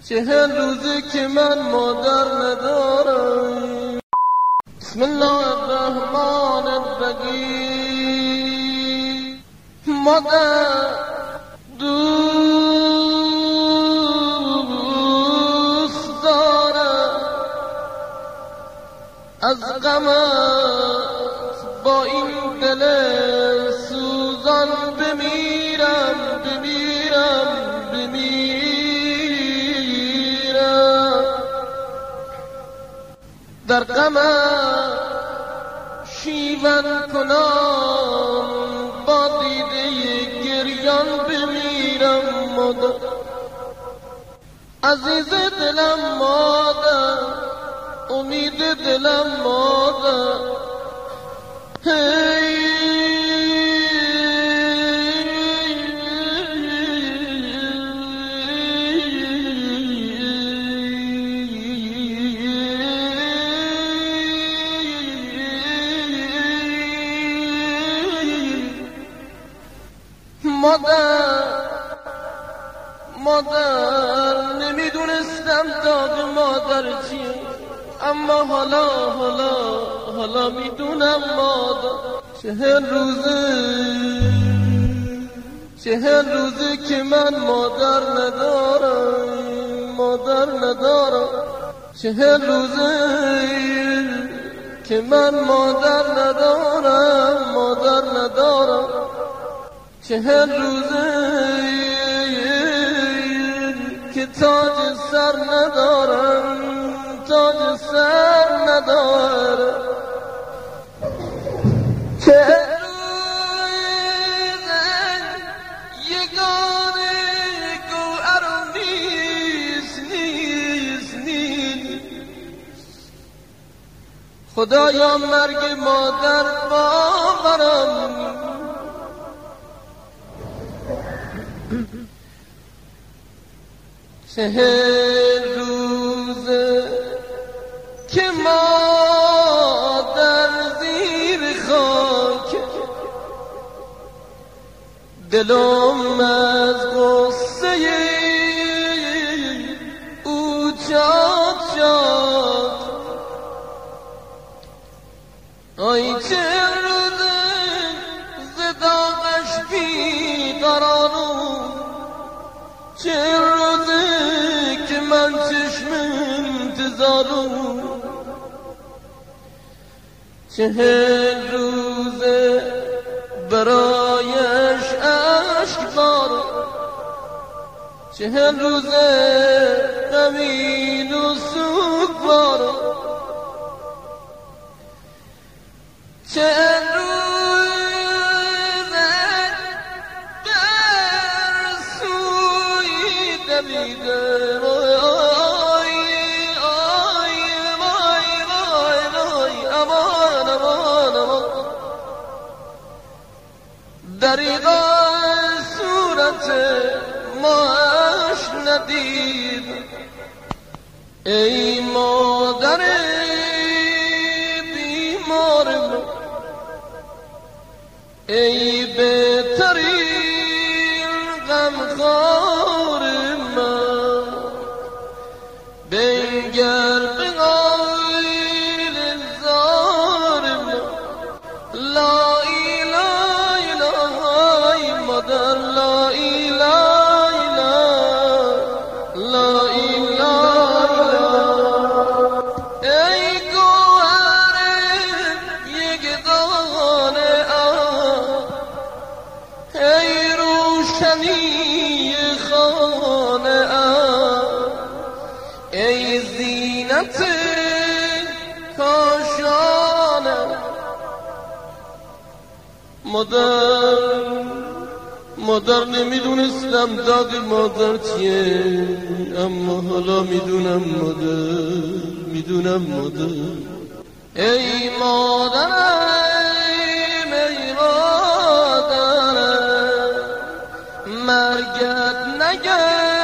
40 روزه که من مادر ندارم. بسم الله الرحمن الرحیم. مادر دوست دارم، از غمت با این دل سوزان بمیرم در غمت شیون کنم، با دیده گریان بمیرم. مادر عزیز دلم، مادر امید دلم، مادر مادر نمیدونستم داغ مادر چیه، اما حالا میدونم. مادر 40 روزه که من مادر ندارم. 40 روزه که من مادر ندارم. 40 روزه که تاج سر ندارم. 40 روزه یگانه گوهر نیست. خدایا مرگ مادر باورم. 40 روزه که مادر زیر خاک، دلم از غصه او چاک شد. آی 40 روزه ز داغش بیقرارم. 40 روزه که من چشم انتظارم. 40 روزه برایش عشق بارم. 40 روزه غمین و سوگوارم. 40 روزه در سوی دویدم. دریغا صورت ماش ندید. ای مادر بیمار من، ای بهترین غمخوار من، بنگر به غیر زار من. لا مادر لا اله ای گوهر یک دانه آب، ای روشنی خانه آب، ای زینت کاشانه. مادر نمیدونستم داغ مادر چیه، اما حالا میدونم. مادر ای مادرم، ای مادرم، مرگت نگه